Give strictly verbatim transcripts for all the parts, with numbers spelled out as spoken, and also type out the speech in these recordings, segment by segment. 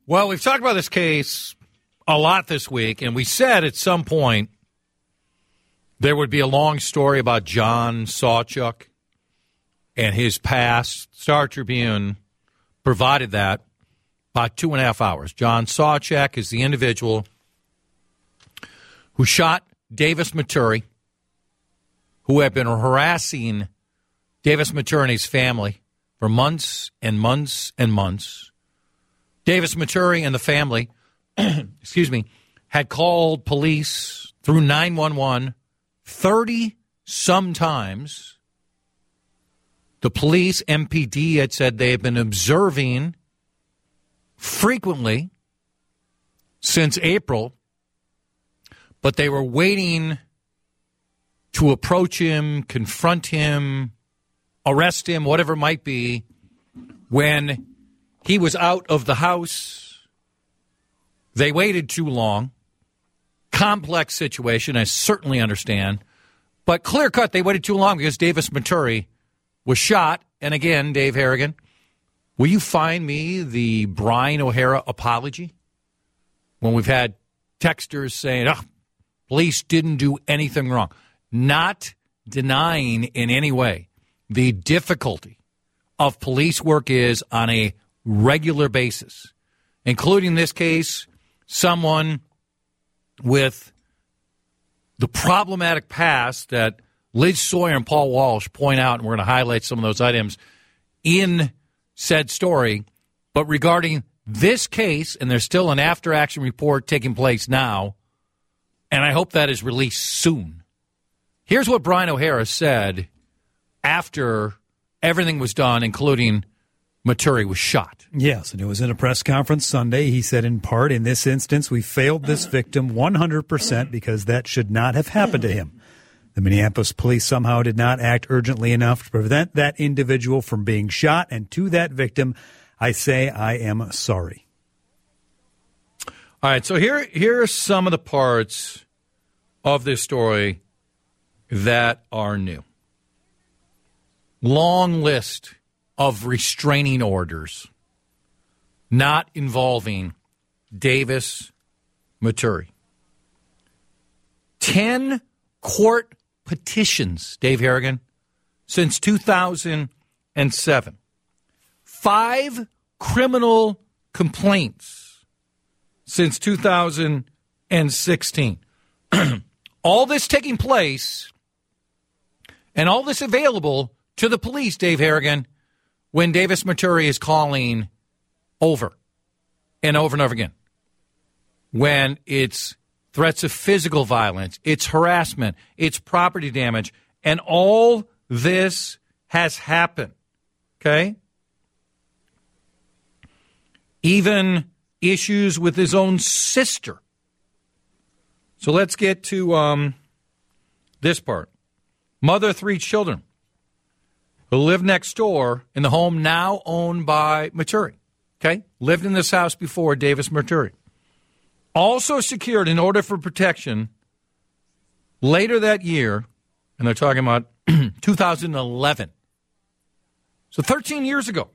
Well, we've talked about this case a lot this week, and we said at some point there would be a long story about John Sawchuk and his past. Star Tribune provided that about two and a half hours. John Sawchuk is the individual who shot Davis Maturi, who had been harassing Davis Maturi and his family for months and months and months. Davis Maturi and the family, excuse me, had called police through nine one one thirty some times. The police, M P D, had said they had been observing frequently since April, but they were waiting to approach him, confront him, arrest him, whatever it might be, when he was out of the house. They waited too long. Complex situation, I certainly understand. But clear cut, they waited too long because Davis Maturi was shot. And again, Dave Harrigan, will you find me the Brian O'Hara apology? When we've had texters saying, oh, police didn't do anything wrong. Not denying in any way the difficulty of police work is on a regular basis, including this case, someone with the problematic past that Liz Sawyer and Paul Walsh point out, and we're going to highlight some of those items in said story. But regarding this case, and there's still an after-action report taking place now, and I hope that is released soon. Here's what Brian O'Hara said after everything was done, including Maturi was shot. Yes, and it was in a press conference Sunday. He said, in part, in this instance, we failed this victim one hundred percent because that should not have happened to him. The Minneapolis police somehow did not act urgently enough to prevent that individual from being shot. And to that victim, I say I am sorry. All right, so here, here are some of the parts of this story that are new. Long list of restraining orders not involving Davis Maturi. Ten court petitions, Dave Harrigan, since two thousand seven. Five criminal complaints since two thousand sixteen. All this taking place and all this available to the police, Dave Harrigan, when Davis Maturi is calling over and over and over again. When it's threats of physical violence, it's harassment, it's property damage, and all this has happened. Okay? Even issues with his own sister. So let's get to um, this part. Mother of three children who lived next door in the home now owned by Maturi. Okay? Lived in this house before Davis Maturi. Also secured an order for protection later that year, and they're talking about two thousand eleven. So thirteen years ago.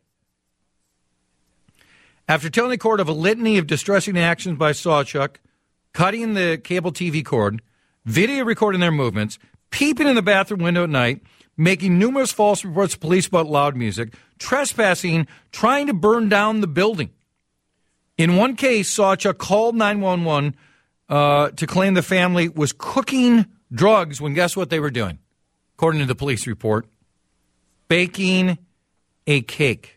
After telling the court of a litany of distressing actions by Sawchuk, cutting the cable T V cord, video recording their movements, peeping in the bathroom window at night, making numerous false reports to police about loud music, trespassing, trying to burn down the building. In one case, Sawchuk called nine one one uh, to claim the family was cooking drugs when guess what they were doing? According to the police report, baking a cake.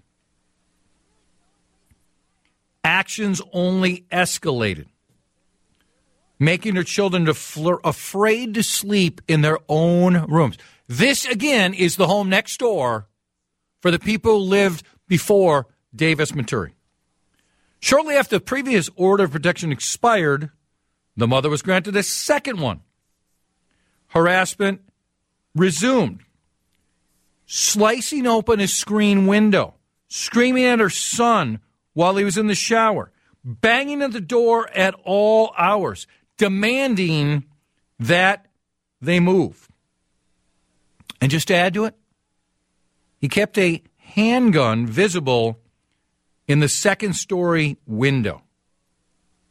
Actions only escalated, making her children to fl- afraid to sleep in their own rooms. This, again, is the home next door for the people who lived before Davis Maturi. Shortly after the previous order of protection expired, the mother was granted a second one. Harassment resumed. Slicing open a screen window, screaming at her son while he was in the shower, banging at the door at all hours, demanding that they move. And just to add to it, he kept a handgun visible in the second story window.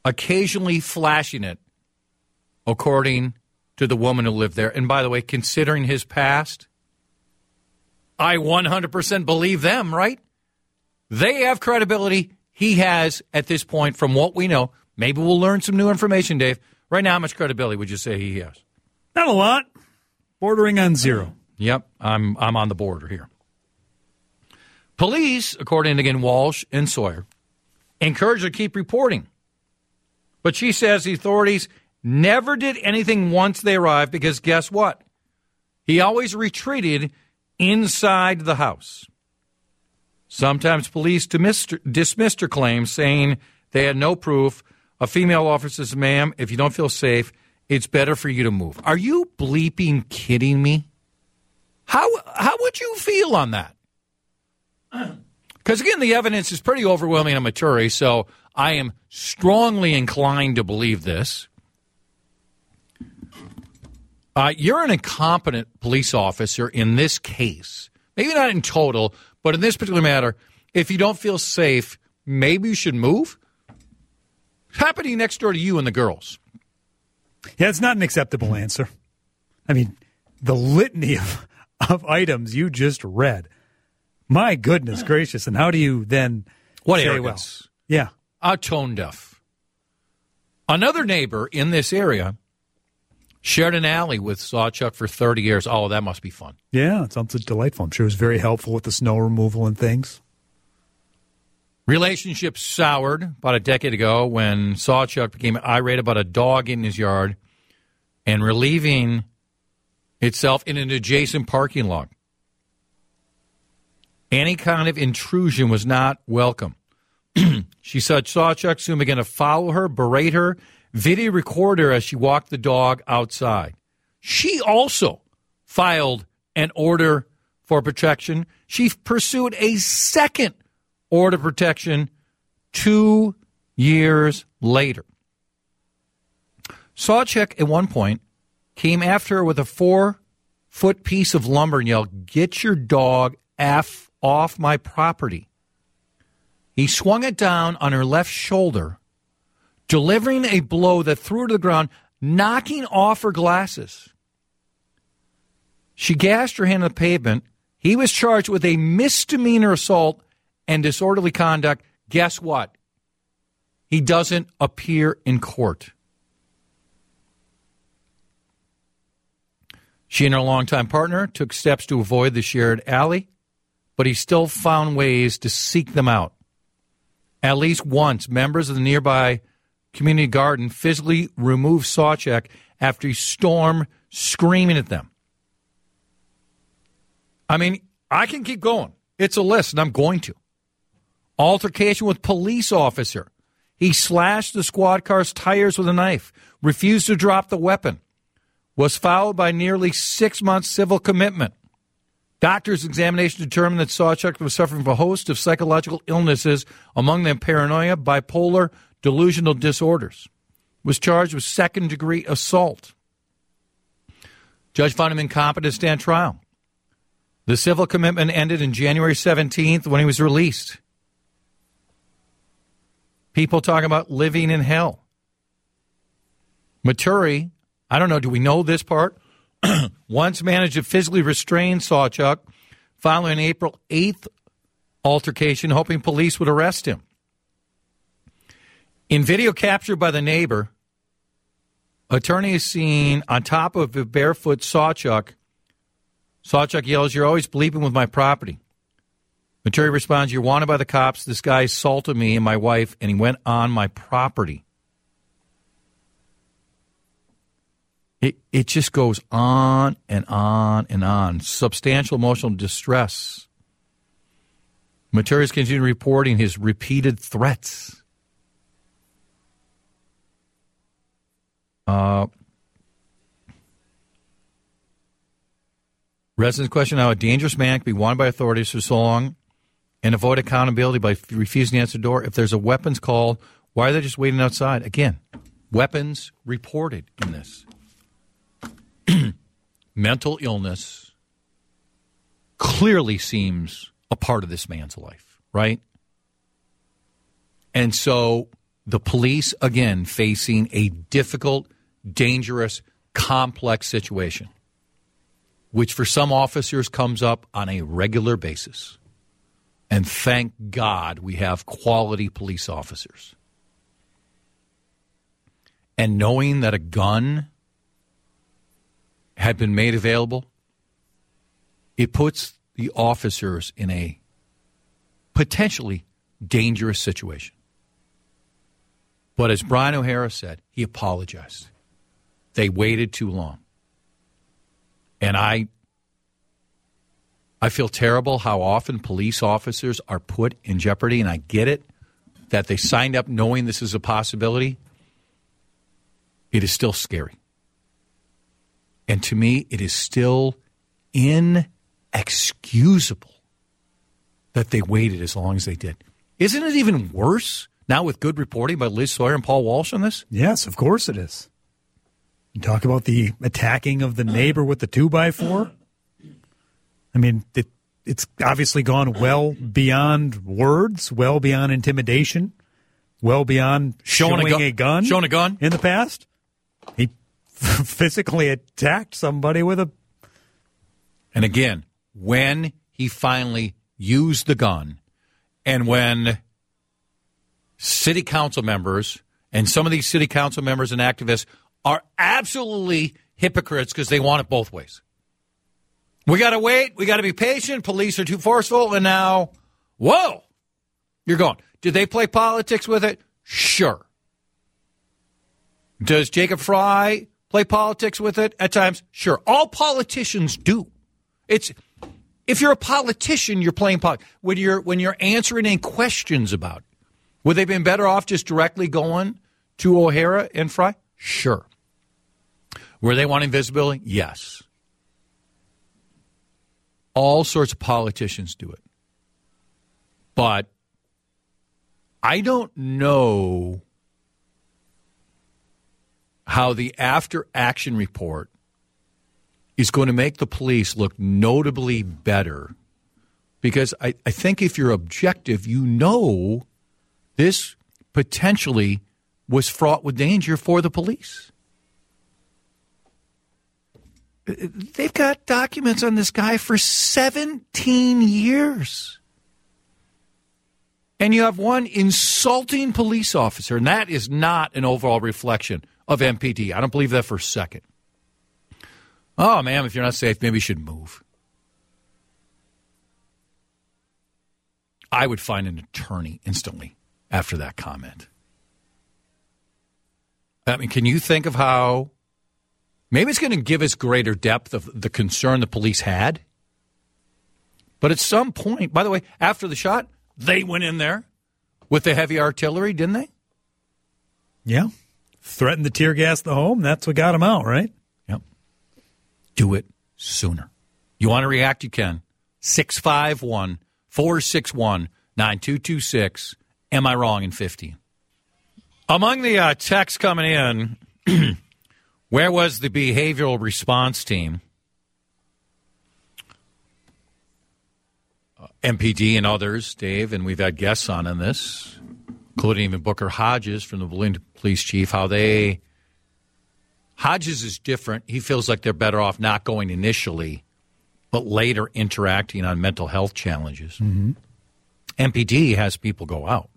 occasionally flashing it, according to the woman who lived there. And by the way, considering his past, I one hundred percent believe them, right? They have credibility. He has, at this point, from what we know. Maybe we'll learn some new information, Dave. Right now, how much credibility would you say he has? Not a lot. Bordering on zero. Yep, I'm I'm on the border here. Police, according to, again, Walsh and Sawyer, encouraged her to keep reporting. But she says the authorities never did anything once they arrived because guess what? He always retreated inside the house. Sometimes police dismissed her claims, saying they had no proof. A female officer says, ma'am, if you don't feel safe, it's better for you to move. Are you bleeping kidding me? How how would you feel on that? Because, again, the evidence is pretty overwhelming on Maturi, so I am strongly inclined to believe this. Uh, you're an incompetent police officer in this case. Maybe not in total, but in this particular matter, if you don't feel safe, maybe you should move. It's happening next door to you and the girls. Yeah, it's not an acceptable answer. I mean, the litany of, of items you just read. My goodness gracious. And how do you then what say, arrogance? Well, yeah. Uh, tone deaf. Another neighbor in this area shared an alley with Sawchuk for thirty years. Oh, that must be fun. Yeah, it sounds delightful. I'm sure it was very helpful with the snow removal and things. Relationship soured about a decade ago when Sawchuk became irate about a dog in his yard and relieving itself in an adjacent parking lot. Any kind of intrusion was not welcome. She said Sawchuk soon began to follow her, berate her, video record her as she walked the dog outside. She also filed an order for protection. She pursued a second order of protection two years later. Sawchuk, at one point, came after her with a four-foot piece of lumber and yelled, "Get your dog F off my property." He swung it down on her left shoulder, delivering a blow that threw her to the ground, knocking off her glasses. She gasped her hand on the pavement. He was charged with a misdemeanor assault and disorderly conduct. Guess what? He doesn't appear in court. She and her longtime partner took steps to avoid the shared alley, but he still found ways to seek them out. At least once, members of the nearby community garden physically removed Sawchuk after he stormed, screaming at them. I mean, I can keep going. It's a list, and I'm going to. Altercation with police officer. He slashed the squad car's tires with a knife, refused to drop the weapon, was followed by nearly six months civil commitment. Doctors' examination determined that Sawchuk was suffering from a host of psychological illnesses, among them paranoia, bipolar, delusional disorders. Was charged with second-degree assault. Judge found him incompetent to stand trial. The civil commitment ended on January seventeenth when he was released. People talking about living in hell. Maturi, I don't know, do we know this part? Once managed to physically restrain Sawchuk following an April eighth altercation, hoping police would arrest him. In video captured by the neighbor, attorney is seen on top of a barefoot Sawchuk. Sawchuk yells, "You're always bleeping with my property." Maturi responds, "You're wanted by the cops. This guy assaulted me and my wife, and he went on my property." It it just goes on and on and on. Substantial emotional distress. Maturi's continued reporting his repeated threats. Uh, residents question how a dangerous man can be wanted by authorities for so long and avoid accountability by refusing to answer the door. If there's a weapons call, why are they just waiting outside? Again, weapons reported in this. Mental illness clearly seems a part of this man's life, right? And so the police, again, facing a difficult, dangerous, complex situation, which for some officers comes up on a regular basis. And thank God we have quality police officers. And knowing that a gun had been made available, it puts the officers in a potentially dangerous situation. But as Brian O'Hara said, he apologized. They waited too long. And I I feel terrible how often police officers are put in jeopardy, and I get it, that they signed up knowing this is a possibility. It is still scary. And to me, it is still inexcusable that they waited as long as they did. Isn't it even worse now with good reporting by Liz Sawyer and Paul Walsh on this? Yes, of course it is. You talk about the attacking of the neighbor with the two by four. I mean, it, it's obviously gone well beyond words, well beyond intimidation, well beyond showing, showing a, gu- a gun. Showing a gun in the past. He physically attacked somebody with a. And again, when he finally used the gun, and when city council members and some of these city council members and activists are absolutely hypocrites because they want it both ways. We got to wait. We got to be patient. Police are too forceful. And now, whoa, you're gone. Did they play politics with it? Sure. Does Jacob Fry play politics with it at times? Sure. All politicians do. It's if you're a politician, you're playing politics. When you're when you're answering any questions about it, would they have been better off just directly going to O'Hara and Fry? Sure. Were they wanting visibility? Yes. All sorts of politicians do it. But I don't know how the after-action report is going to make the police look notably better. Because I, I think if you're objective, you know this potentially was fraught with danger for the police. They've got documents on this guy for seventeen years. And you have one insulting police officer, and that is not an overall reflection of M P D. I don't believe that for a second. Oh, ma'am, if you're not safe, maybe you should move. I would find an attorney instantly after that comment. I mean, can you think of how maybe it's going to give us greater depth of the concern the police had? But at some point, by the way, after the shot, they went in there with the heavy artillery, didn't they? Yeah. Threatened to tear gas the home. That's what got them out, right? Yep. Do it sooner. You want to react? You can. six five one, four six one, nine two two six. Am I wrong in fifteen? Among the uh, texts coming in, where was the behavioral response team? Uh, M P D and others, Dave, and we've had guests on in this, including even Booker Hodges from the Bloomington Police Chief, how they... Hodges is different. He feels like they're better off not going initially, but later interacting on mental health challenges. Mm-hmm. M P D has people go out.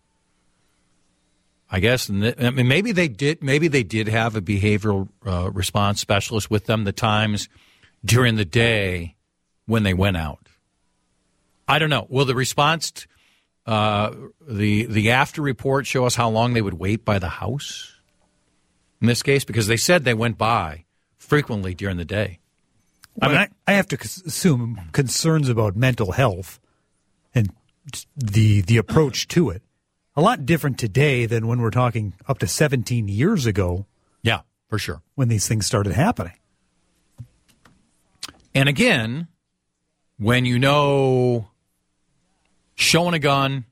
I guess, and th- I mean, maybe they did. Maybe they did have a behavioral uh, response specialist with them the times during the day when they went out. I don't know. Will the response, t- uh, the the after report, show us how long they would wait by the house? In this case, because they said they went by frequently during the day. Well, I mean, I, I have to assume concerns about mental health and the the approach to it. A lot different today than when we're talking up to seventeen years ago. Yeah, for sure. When these things started happening. And again, when you know showing a gun,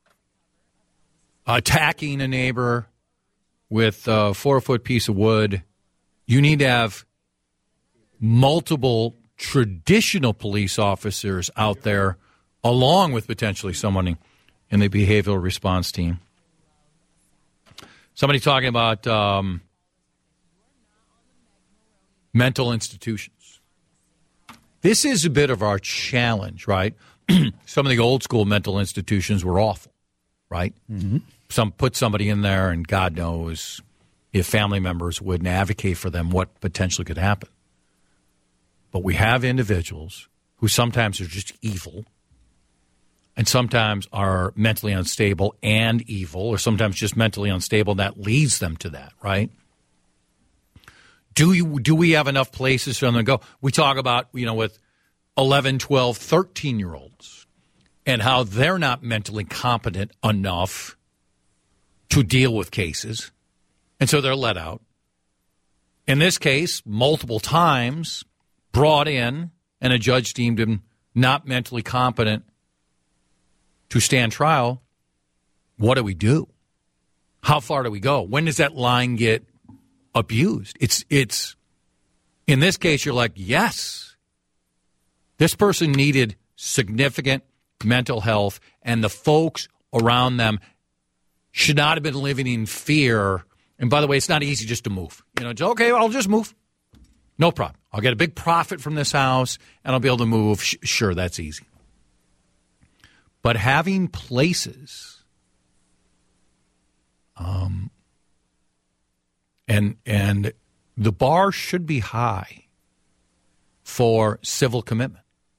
attacking a neighbor with a four-foot piece of wood, you need to have multiple traditional police officers out there along with potentially someone in the behavioral response team. Somebody talking about um, mental institutions. This is a bit of our challenge, right? Some of the old school mental institutions were awful, right? Mm-hmm. Some put somebody in there, and God knows if family members wouldn't advocate for them, what potentially could happen. But we have individuals who sometimes are just evil, and sometimes are mentally unstable and evil, or sometimes just mentally unstable, and that leads them to that, right? Do you do we have enough places for them to go? We talk about, you know, with eleven, twelve, thirteen-year-olds and how they're not mentally competent enough to deal with cases, and so they're let out. In this case, multiple times brought in, and a judge deemed him not mentally competent to stand trial. What do we do? How far do we go? When does that line get abused? It's it's in this case, you're like, yes, this person needed significant mental health, and the folks around them should not have been living in fear. And by the way, it's not easy just to move. You know, it's okay, I'll just move. No problem. I'll get a big profit from this house, and I'll be able to move. Sh- sure, that's easy. But having places, um, and and the bar should be high for civil commitment.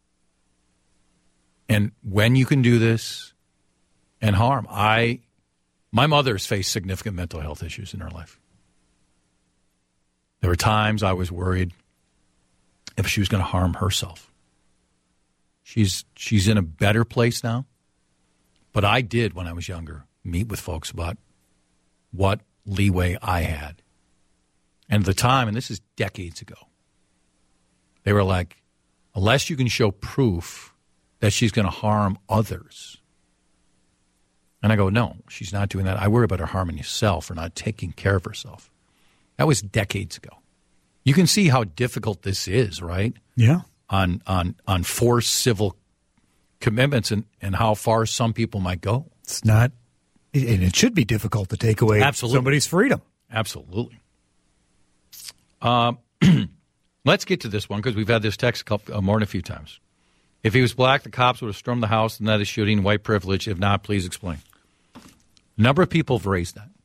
And when you can do this and harm, I, my mother's faced significant mental health issues in her life. There were times I was worried if she was going to harm herself. She's she's in a better place now. But I did, when I was younger, meet with folks about what leeway I had. And at the time, and this is decades ago, they were like, unless you can show proof that she's going to harm others. And I go, no, she's not doing that. I worry about her harming herself or not taking care of herself. That was decades ago. You can see how difficult this is, right? Yeah. On on on forced civil commitments and, and how far some people might go. It's not, and it should be difficult to take away Absolutely. somebody's freedom. Absolutely. Um, let's get to this one because we've had this text a couple, uh, more than a few times. If he was black, the cops would have stormed the house, and that is shooting white privilege. If not, please explain. A number of people have raised that.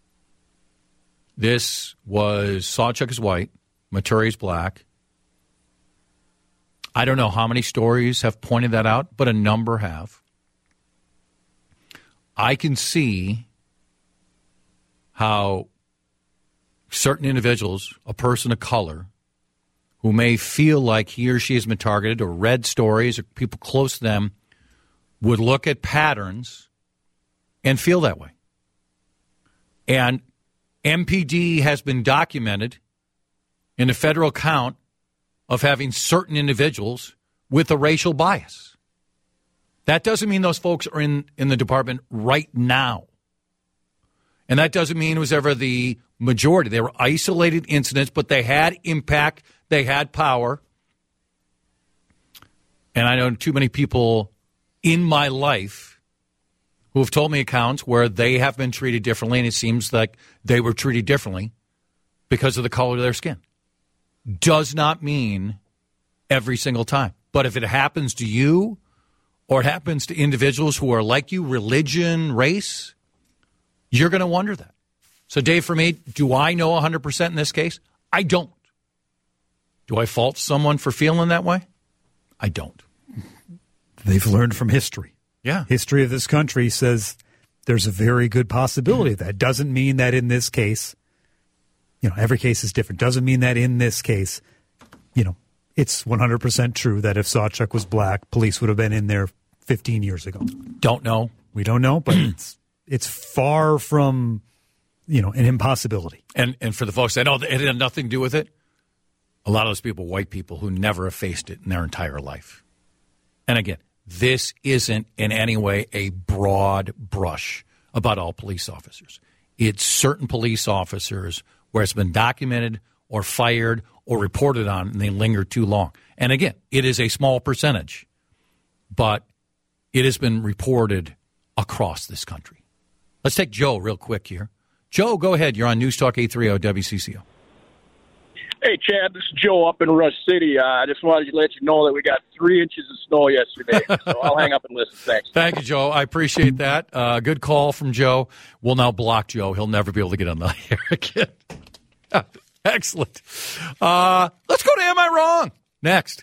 This was Sawchuk is white, Maturi is black. I don't know how many stories have pointed that out, but a number have. I can see how certain individuals, a person of color, who may feel like he or she has been targeted or read stories or people close to them would look at patterns and feel that way. And M P D has been documented in a federal count of having certain individuals with a racial bias. That doesn't mean those folks are in, in the department right now. And that doesn't mean it was ever the majority. They were isolated incidents, but they had impact. They had power. And I know too many people in my life who have told me accounts where they have been treated differently, and it seems like they were treated differently because of the color of their skin. Does not mean every single time. But if it happens to you or it happens to individuals who are like you, religion, race, you're going to wonder that. So, Dave, for me, do I know one hundred percent in this case? I don't. Do I fault someone for feeling that way? I don't. They've learned from history. Yeah. History of this country says there's a very good possibility of that. Doesn't mean that in this case, you know, every case is different. Doesn't mean that in this case, you know, it's one hundred percent true that if Sawchuk was black, police would have been in there fifteen years ago. Don't know. We don't know, but it's it's far from, you know, an impossibility. And and for the folks that know it had nothing to do with it, a lot of those people, white people, who never have faced it in their entire life. And again, this isn't in any way a broad brush about all police officers. It's certain police officers where it's been documented or fired or reported on and they linger too long. And again, it is a small percentage, but it has been reported across this country. Let's take Joe real quick here. Joe, go ahead. You're on News Talk eight thirty W C C O. Hey, Chad, this is Joe up in Rush City. Uh, I just wanted to let you know that we got three inches of snow yesterday, so I'll hang up and listen. Thanks. Thank you, Joe. I appreciate that. Uh, good call from Joe. We'll now block Joe. He'll never be able to get on the air again. Excellent. Uh, let's go to Am I Wrong? Next.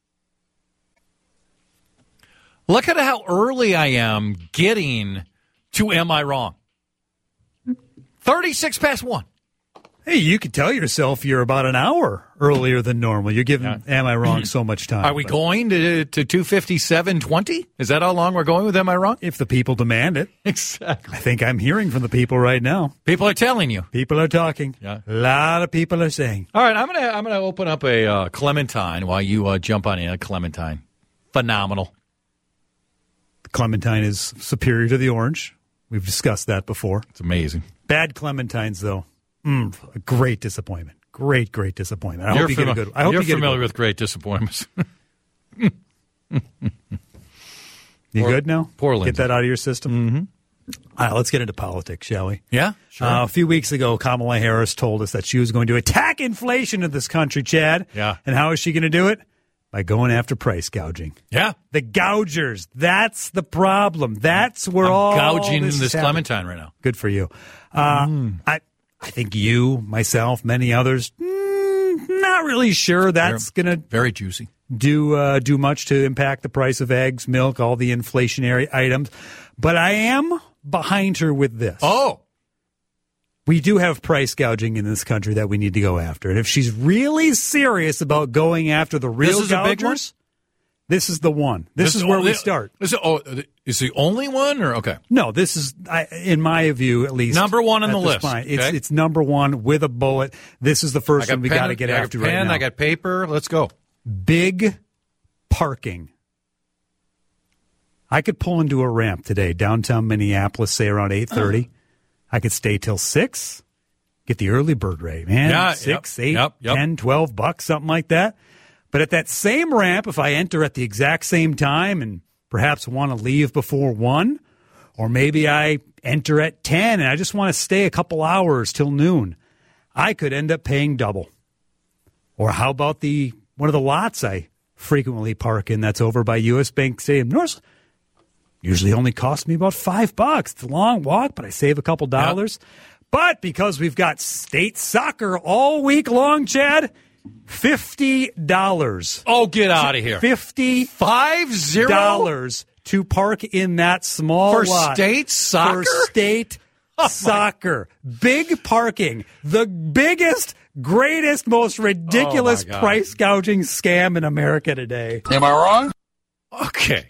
Look at how early I am getting to Am I Wrong? thirty-six past one. Hey, you could tell yourself you're about an hour earlier than normal. You're giving yeah. Am I Wrong so much time. Are we but going to to two fifty-seven twenty? Is that how long we're going with Am I Wrong? If the people demand it. Exactly. I think I'm hearing from the people right now. People are telling you. People are talking. Yeah. A lot of people are saying. All right, I'm gonna I'm gonna open up a uh, Clementine while you uh, jump on in. A Clementine, phenomenal. The Clementine is superior to the orange. We've discussed that before. It's amazing. Bad Clementines, though. Mm, a great disappointment. Great, great disappointment. I you're hope you fami- get a good. I hope you're you get familiar a good with great disappointments. You poor, good now? Poor Lindsay. Get that out of your system. Mm-hmm. All right, let's get into politics, shall we? Yeah, sure. Uh, a few weeks ago, Kamala Harris told us that she was going to attack inflation in this country, Chad. Yeah. And how is she going to do it? By going after price gouging. Yeah. The gougers. That's the problem. That's where I'm all gouging this, this is Clementine right now. Good for you. Uh, mm. I I think you, myself, many others, mm, not really sure that's going to very juicy do uh, do much to impact the price of eggs, milk, all the inflationary items. But I am behind her with this. Oh. We do have price gouging in this country that we need to go after. And if she's really serious about going after the real this is gougers, a big one? This is the one. This, this is where only, we start. Is it, oh, is the only one? Or okay. No, this is, I, in my view, at least. Number one on the list. Okay? It's, it's number one with a bullet. This is the first one we got to get I after got pen, right now. I got paper. Let's go. Big parking. I could pull into a ramp today, downtown Minneapolis, say around eight thirty. I could stay till six, get the early bird rate, man. Yeah, six, yep, eight, yep, yep. ten, twelve bucks, something like that. But at that same ramp, if I enter at the exact same time and perhaps want to leave before one, or maybe I enter at ten and I just want to stay a couple hours till noon, I could end up paying double. Or how about the one of the lots I frequently park in that's over by U S Bank Stadium North? Usually only costs me about five bucks. It's a long walk, but I save a couple dollars. Yep. But because we've got state soccer all week long, Chad, fifty dollars. Oh, get out of here. Fifty Five zero dollars to park in that small for lot. state soccer? For state oh soccer. Big parking. The biggest, greatest, most ridiculous oh price gouging scam in America today. Am I wrong? Okay.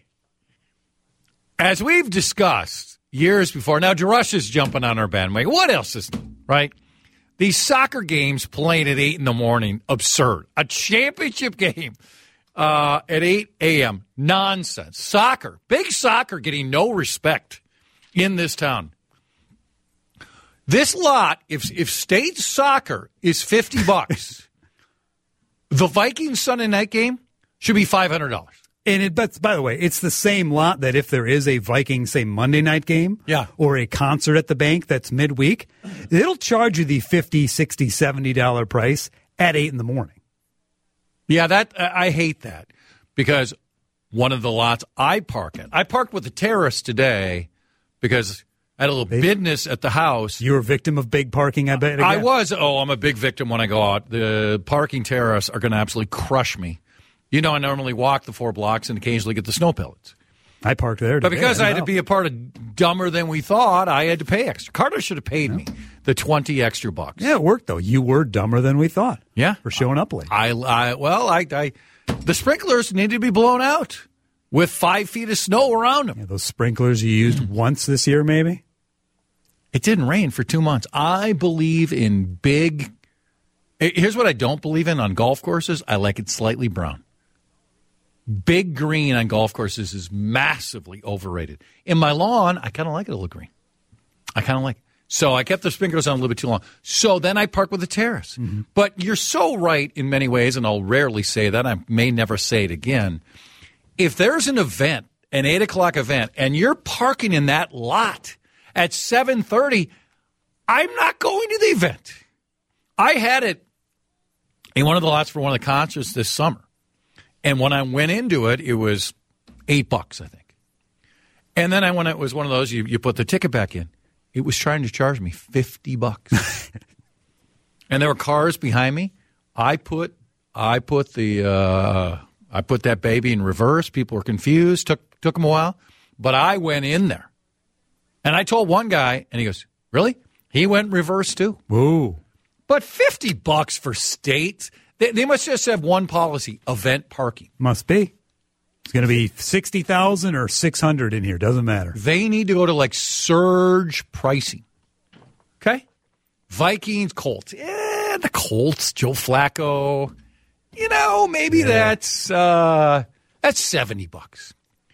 As we've discussed years before, now Jarush is jumping on our bandwagon. What else is new, right? These soccer games playing at eight in the morning, absurd. A championship game uh, at eight a.m., nonsense. Soccer, big soccer getting no respect in this town. This lot, if if state soccer is fifty bucks, the Vikings Sunday night game should be five hundred dollars. And it, but by the way, it's the same lot that if there is a Viking, say, Monday night game yeah. or a concert at the bank that's midweek, it'll charge you the fifty dollars, sixty dollars, seventy dollars price at eight in the morning. Yeah, that I hate that because one of the lots I park in, I parked with the terrace today because I had a little they, business at the house. You were a victim of big parking, I bet. Again. I was. Oh, I'm a big victim when I go out. The parking terrace are going to absolutely crush me. You know, I normally walk the four blocks and occasionally get the snow pellets. I parked there today. But because I, I had to be a part of Dumber Than We Thought, I had to pay extra. Carter should have paid yeah. me the twenty extra bucks. Yeah, it worked, though. You were dumber than we thought. Yeah. For showing up late. I, I Well, I, I, the sprinklers needed to be blown out with five feet of snow around them. Yeah, those sprinklers you used once this year, maybe? It didn't rain for two months. I believe in big. Here's what I don't believe in on golf courses. I like it slightly brown. Big green on golf courses is massively overrated. In my lawn, I kind of like it a little green. I kind of like it. So I kept the sprinklers on a little bit too long. So then I park with the terrace. Mm-hmm. But you're so right in many ways, and I'll rarely say that. I may never say it again. If there's an event, an eight o'clock event, and you're parking in that lot at seven thirty, I'm not going to the event. I had it in one of the lots for one of the concerts this summer. And when I went into it, it was eight bucks, I think. And then I when it was one of those, you, you put the ticket back in. It was trying to charge me fifty bucks. And there were cars behind me. I put I put the uh, I put that baby in reverse. People were confused. Took took them a while. But I went in there. And I told one guy, and he goes, "Really?" He went reverse too. Whoa. But fifty bucks for states? They, they must just have one policy, event parking. Must be. It's going to be sixty thousand or six hundred in here. Doesn't matter. They need to go to like surge pricing. Okay? Vikings, Colts. Eh, the Colts, Joe Flacco. You know, maybe yeah. that's uh, that's seventy bucks.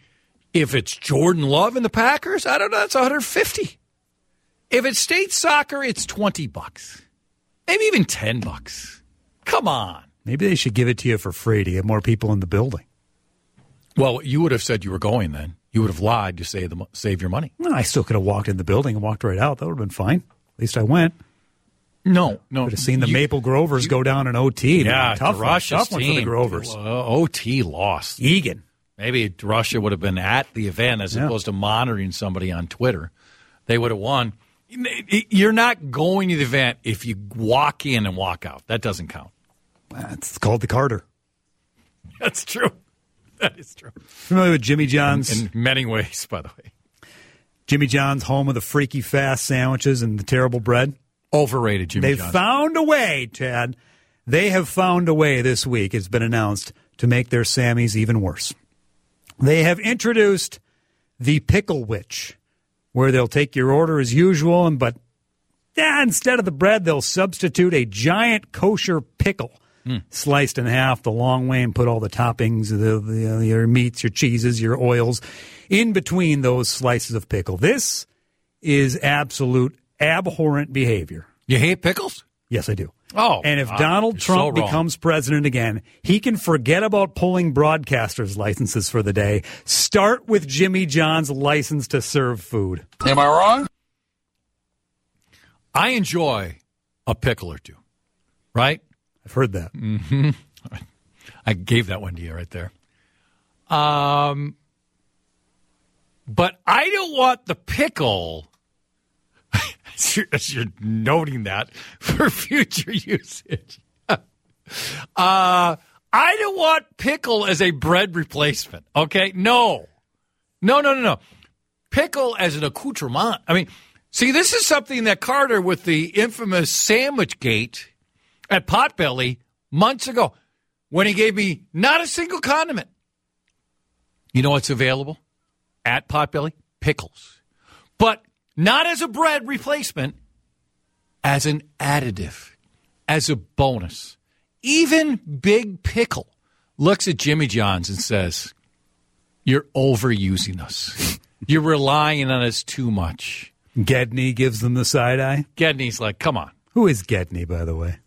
If it's Jordan Love and the Packers, I don't know, that's one hundred fifty. If it's state soccer, it's twenty bucks. Maybe even ten bucks. Come on. Maybe they should give it to you for free to get more people in the building. Well, you would have said you were going then. You would have lied to save, the, save your money. No, I still could have walked in the building and walked right out. That would have been fine. At least I went. No, no. Could have seen the you, Maple Grovers you, go down in O T. Yeah, tough one, tough one for the Grovers. Uh, O T lost. Egan. Maybe Russia would have been at the event as yeah. opposed to monitoring somebody on Twitter. They would have won. You're not going to the event if you walk in and walk out. That doesn't count. It's called the Carter. That's true. That is true. Familiar with Jimmy John's? In, in many ways, by the way. Jimmy John's, home of the freaky fast sandwiches and the terrible bread. Overrated Jimmy They've John's. They've found a way, Chad. They have found a way this week, it's been announced, to make their Sammys even worse. They have introduced the Pickle Witch, where they'll take your order as usual, and but yeah, instead of the bread, they'll substitute a giant kosher pickle. Mm. Sliced in half the long way and put all the toppings, the, the, uh, your meats, your cheeses, your oils in between those slices of pickle. This is absolute abhorrent behavior. You hate pickles? Yes, I do. Oh. And if uh, Donald Trump so becomes president again, he can forget about pulling broadcasters' licenses for the day. Start with Jimmy John's license to serve food. Am I wrong? I enjoy a pickle or two, right? I've heard that. Mm-hmm. I gave that one to you right there. Um, but I don't want the pickle, as, you're, as you're noting that, for future usage. uh, I don't want pickle as a bread replacement, okay? No. No, no, no, no. Pickle as an accoutrement. I mean, see, this is something that Carter, with the infamous sandwich gate at Potbelly months ago, when he gave me not a single condiment. You know what's available at Potbelly? Pickles. But not as a bread replacement, as an additive, as a bonus. Even Big Pickle looks at Jimmy John's and says, "You're overusing us. You're relying on us too much." Gedney gives them the side eye. Gedney's like, come on. Who is Gedney, by the way?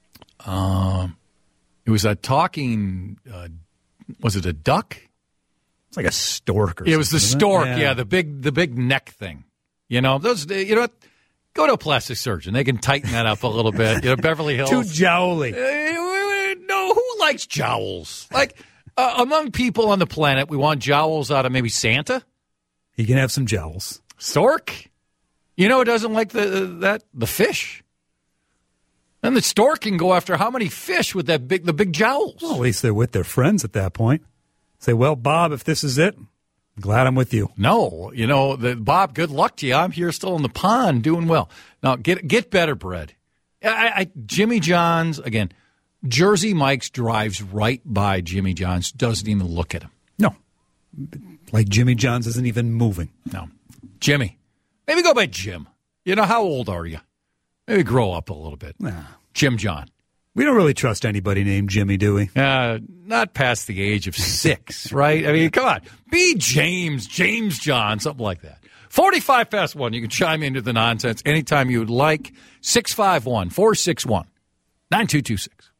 Um, it was a talking, uh, was it a duck? It's like a stork or something. It was the stork, yeah. yeah, the big the big neck thing. You know, those. You know what? Go to a plastic surgeon. They can tighten that up a little bit. You know, Beverly Hills. Too jowly. Uh, no, who likes jowls? Like, uh, among people on the planet, we want jowls out of maybe Santa. He can have some jowls. Stork? You know who doesn't like the that the fish? And the stork can go after how many fish with that big the big jowls? Well, at least they're with their friends at that point. Say, well, Bob, if this is it, I'm glad I'm with you. No, you know, the, Bob, good luck to you. I'm here still in the pond doing well. Now, get get better bread. I, I, Jimmy John's, again, Jersey Mike's drives right by Jimmy John's, doesn't even look at him. No. Like Jimmy John's isn't even moving. No. Jimmy. Maybe go by Jim. You know, how old are you? Maybe grow up a little bit. Nah. Jim John. We don't really trust anybody named Jimmy, do we? Uh, not past the age of six, right? I mean, come on. Be James, James John, something like that. forty-five past one. You can chime into the nonsense anytime you would like. six five one, four six one, nine two two six.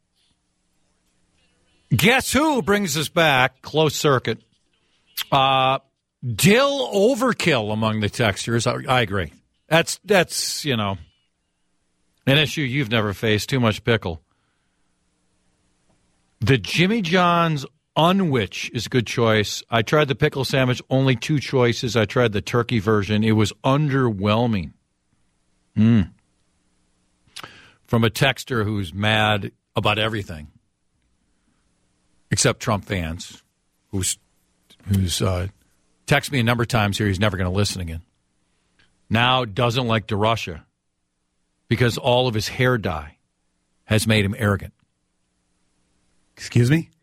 Guess who brings us back? Close circuit. Uh, dill overkill among the texters. I, I agree. That's, that's, you know, An issue you've never faced, too much pickle. The Jimmy John's Unwich is a good choice. I tried the pickle sandwich, only two choices. I tried the turkey version. It was underwhelming. Mm. From a texter who's mad about everything, except Trump fans, who's who's uh, texted me a number of times here. He's never going to listen again. Now doesn't like DeRusha because all of his hair dye has made him arrogant. Excuse me?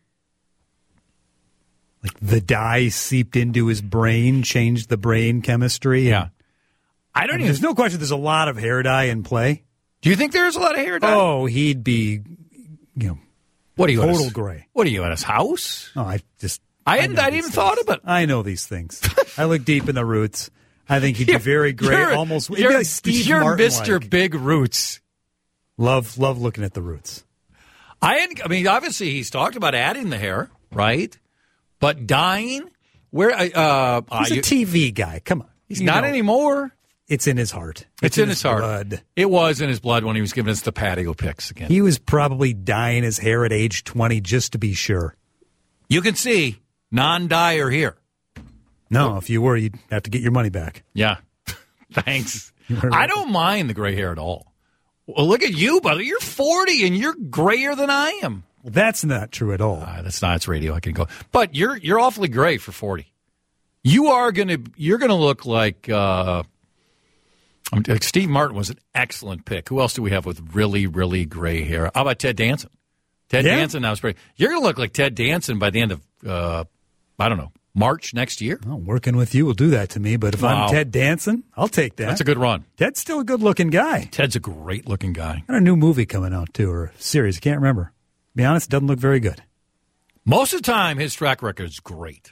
Like the dye seeped into his brain, changed the brain chemistry? Yeah. I don't I mean, even... There's no question there's a lot of hair dye in play. Do you think there's a lot of hair dye? Oh, he'd be, you know, what are you total his, gray. What are you, at his house? Oh, I just... I hadn't, I hadn't even things. thought of it. I know these things. I look deep in the roots. I think he'd be very gray, you're, almost... You're, like Steve you're Martin Mister like. Big Roots. Love, love looking at the roots. I, hadn't, I mean, obviously he's talked about adding the hair, right? But dyeing... Where uh, uh, He's a you, T V guy. Come on. He's You not know, anymore. It's in his heart. It's, it's in, in his, his heart. Blood. It was in his blood when he was giving us the patio picks again. He was probably dyeing his hair at age twenty just to be sure. You can see non-dyer here. No, if you were, you'd have to get your money back. Yeah. Thanks. I don't mind the gray hair at all. Well, look at you, brother. You're forty and you're grayer than I am. Well, that's not true at all. Uh, that's not. It's radio. I can go. But you're you're awfully gray for forty. You are gonna you're gonna look like uh, like Steve Martin was an excellent pick. Who else do we have with really really gray hair? How about Ted Danson? Ted yeah. Danson now is pretty. You're gonna look like Ted Danson by the end of uh, I don't know March next year. Well, working with you will do that to me. But if wow. I'm Ted Danson, I'll take that. That's a good run. Ted's still a good looking guy. Ted's a great looking guy. Got a new movie coming out too, or a series. I can't remember. To be honest, it doesn't look very good. Most of the time, his track record is great.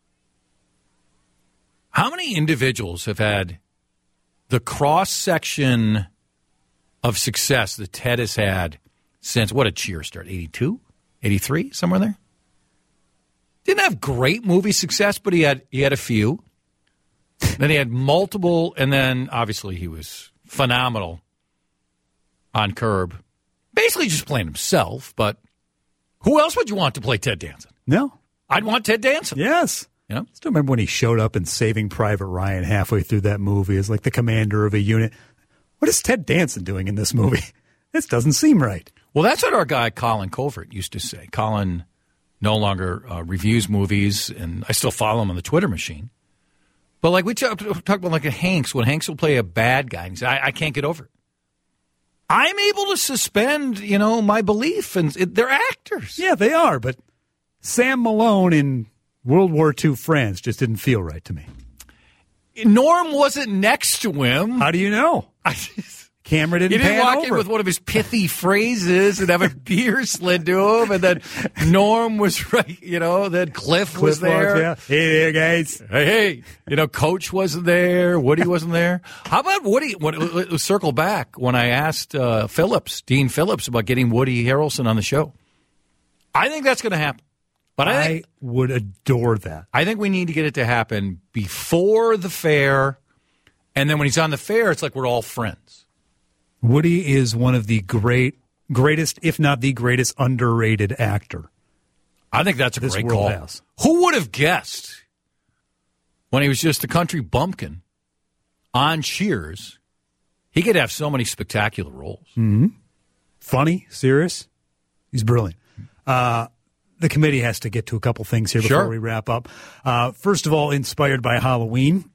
How many individuals have had the cross-section of success that Ted has had since, what did Cheers start, eighty-two, eighty-three, somewhere there? Didn't have great movie success, but he had he had a few. Then he had multiple, and then obviously he was phenomenal on Curb. Basically just playing himself, but who else would you want to play Ted Danson? No. I'd want Ted Danson. Yes. You know? Still remember when he showed up in Saving Private Ryan halfway through that movie as like the commander of a unit. What is Ted Danson doing in this movie? This doesn't seem right. Well, that's what our guy Colin Covert used to say. Colin no longer uh, reviews movies, and I still follow him on the Twitter machine. But like we talk, talk about like a Hanks, when Hanks will play a bad guy, and he says, I, I can't get over it. I'm able to suspend, you know, my belief, and it, they're actors. Yeah, they are, but Sam Malone in World War Two France just didn't feel right to me. Norm wasn't next to him. How do you know? I just, Camera didn't he didn't pan walk over. in with one of his pithy phrases and have a beer slid to him, and then Norm was right, you know, then Cliff, Cliff was there. Walks, yeah. Hey there, guys. Hey, hey, you know, Coach wasn't there. Woody wasn't there. How about Woody? When, let's circle back when I asked uh, Phillips, Dean Phillips, about getting Woody Harrelson on the show. I think that's going to happen. But I, I think, would adore that. I think we need to get it to happen before the fair, and then when he's on the fair, it's like we're all friends. Woody is one of the great, greatest, if not the greatest, underrated actor. I think that's a this great world call. Has. Who would have guessed when he was just a country bumpkin on Cheers, he could have so many spectacular roles. Mm-hmm. Funny, serious. He's brilliant. Uh, the committee has to get to a couple things here before Sure. we wrap up. Uh, first of all, inspired by Halloween.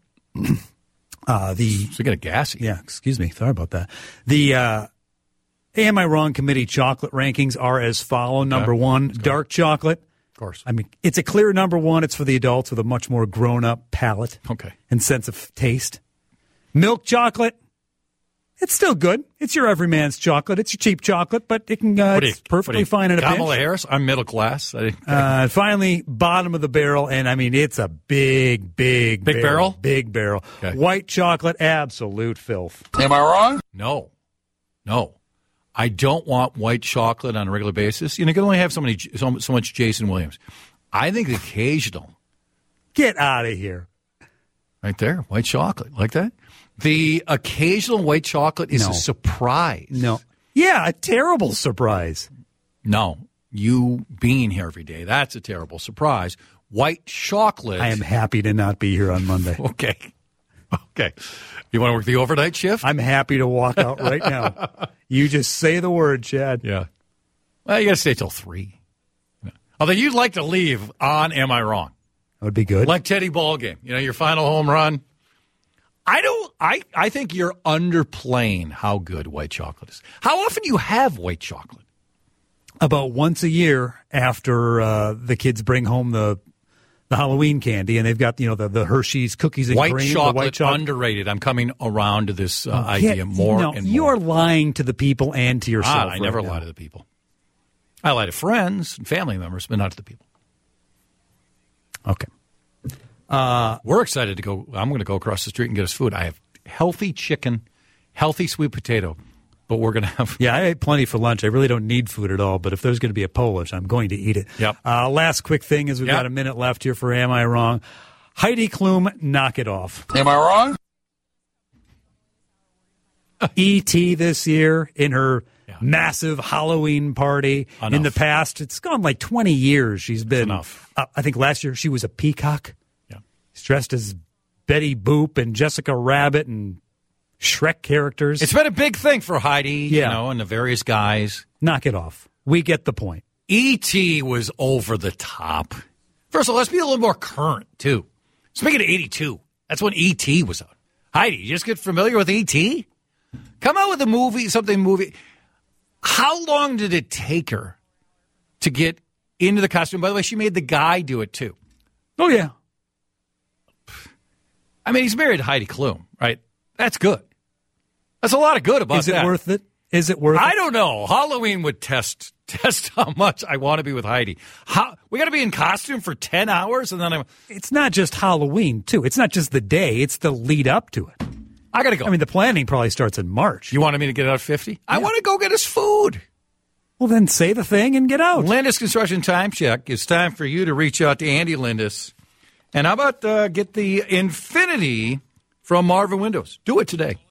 uh, the So get a gassy. Yeah, excuse me. Sorry about that. The uh, Am I Wrong Committee chocolate rankings are as follow. Number one, dark chocolate. Of course. I mean, it's a clear number one. It's for the adults with a much more grown-up palate Okay. and sense of taste. Milk chocolate. It's still good. It's your everyman's chocolate. It's your cheap chocolate, but it can uh, What do you- it's perfectly what do you- fine in a Kamala pinch. Harris? I'm middle class. I, Uh, and finally, bottom of the barrel, and I mean, it's a big, big, Big barrel? Big barrel. Okay. White chocolate, absolute filth. Am I wrong? no. No. I don't want white chocolate on a regular basis. You know, you can only have so, many, so, so much Jason Williams. I think the occasional, Get out of here. right there, white chocolate. Like that? The occasional white chocolate is No. a surprise. No. Yeah, a terrible surprise. No, you being here every day, that's a terrible surprise. White chocolate. I am happy to not be here on Monday. Okay. Okay. You want to work the overnight shift? I'm happy to walk out right now. You just say the word, Chad. Yeah. Well, you got to stay till three. Although you'd like to leave on Am I Wrong? That would be good. Like Teddy Ballgame. You know, your final home run. I don't. I, I think you're underplaying how good white chocolate is. How often do you have white chocolate? About once a year after uh, the kids bring home the the Halloween candy, and they've got, you know, the, the Hershey's cookies and white cream. Chocolate, the white chocolate, underrated. I'm coming around to this uh, oh, idea yeah, more no, and more. You're lying to the people and to yourself. Ah, I right never now. lie to the people. I lie to friends and family members, but not to the people. Okay. Uh, We're excited to go. I'm going to go across the street and get us food. I have healthy chicken, healthy sweet potato, but we're going to have. Yeah, I ate plenty for lunch. I really don't need food at all, but if there's going to be a Polish, I'm going to eat it. Yep. Uh, last quick thing is we've Yep. got a minute left here for Am I Wrong? Heidi Klum, knock it off. Am I wrong? E T this year in her Yeah. massive Halloween party. Enough. In the past, it's gone like twenty years. She's been. enough. Uh, I think last year she was a peacock. Yeah. She's dressed as Betty Boop and Jessica Rabbit and Shrek characters. It's been a big thing for Heidi, Yeah. you know, and the various guys. Knock it off. We get the point. E T was over the top. First of all, let's be a little more current, too. Speaking of eighty-two, that's when E T was out. Heidi, you just get familiar with E T? Come out with a movie, something movie. How long did it take her to get into the costume? By the way, she made the guy do it, too. Oh, yeah. I mean, he's married to Heidi Klum, right? That's good. That's a lot of good about Is it that. worth it? Is it worth it? I don't know. Halloween would test test how much I want to be with Heidi. How, we got to be in costume for ten hours, and then I'm, It's not just Halloween, too. It's not just the day. It's the lead up to it. I got to go. I mean, the planning probably starts in March. You wanted me to get out at fifty? I want to go get us food. Well, then say the thing and get out. Lindis Construction Time Check. It's time for you to reach out to Andy Lindis. And how about uh, get the Infinity from Marvin Windows? Do it today.